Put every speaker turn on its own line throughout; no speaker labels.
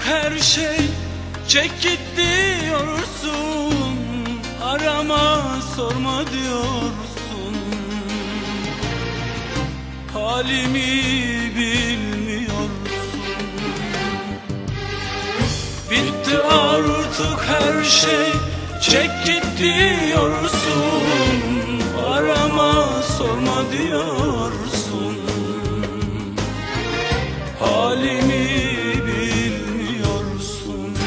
her şey, çek git diyorsun. Arama sorma diyorsun. Halimi bilmiyorsun. Bitti artık her şey, çek git diyorsun. Arama sorma diyorsun. Halimi bilmiyorsun.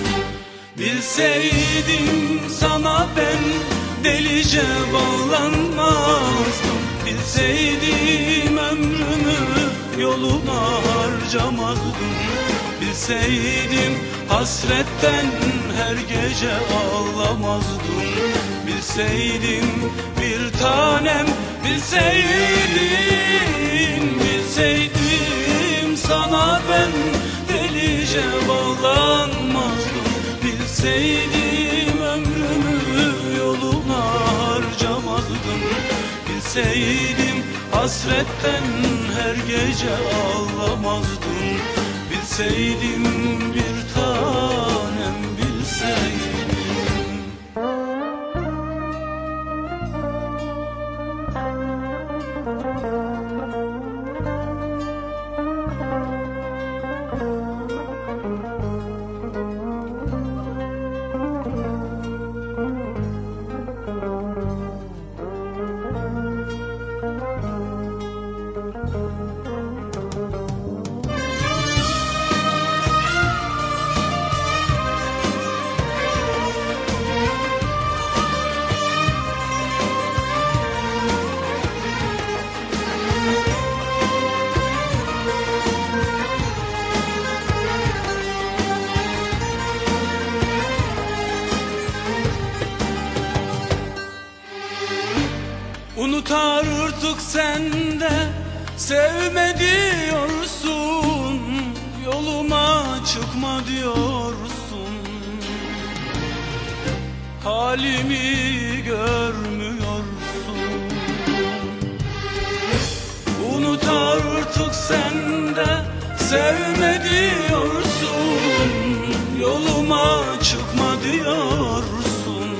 Bilseydim sana ben delice bağlanmazdım. Bilseydim ömrümü yoluna harcamazdım. Bilseydim hasretten her gece ağlamazdım. Bilseydim bir tanem, bilseydim, bilseydim sana ben delice bağlanmazdım. Bilseydim ömrümü yoluna harcamazdım. Bilseydim hasretten her gece ağlamazdım. Bilseydim bir tanem, bilseydim. Unut artık sen de sevme diyorsun. Yoluma çıkma diyorsun. Halimi görmüyorsun. Unut artık sen de sevme diyorsun. Yoluma çıkma diyorsun.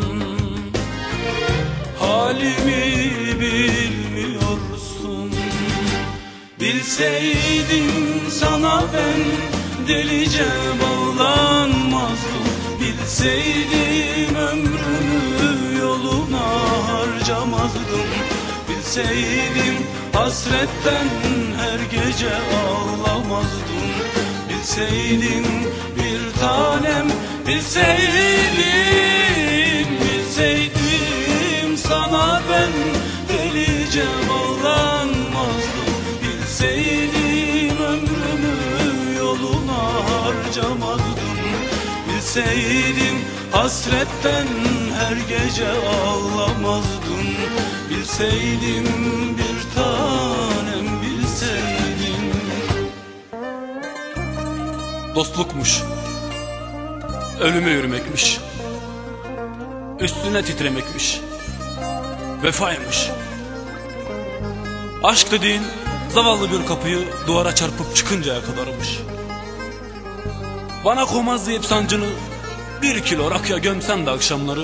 Halimi bilmiyorsun. Bilseydim sana ben delice bağlanmazdım. Bilseydim ömrümü yoluna harcamazdım. Bilseydim hasretten her gece ağlamazdım. Bilseydim bir tanem, bilseydim, bilseydim sana ben delice bağlanmazdım. Bilseydim ömrümü yoluna harcamazdım. Bilseydim hasretten her gece ağlamazdım. Bilseydim bir tanem, bilseydim.
Dostlukmuş, ölüme yürümekmiş, üstüne titremekmiş, vefaymış. Aşk dediğin zavallı bir kapıyı duvara çarpıp çıkıncaya kadarmış. Bana komaz deyip sancını 1 kilo rakıya gömsen de akşamları,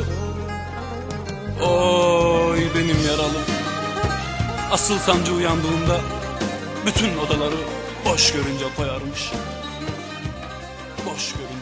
oy benim yaralım. Asıl sancı uyandığında bütün odaları boş görünce koyarmış. Boş görünce.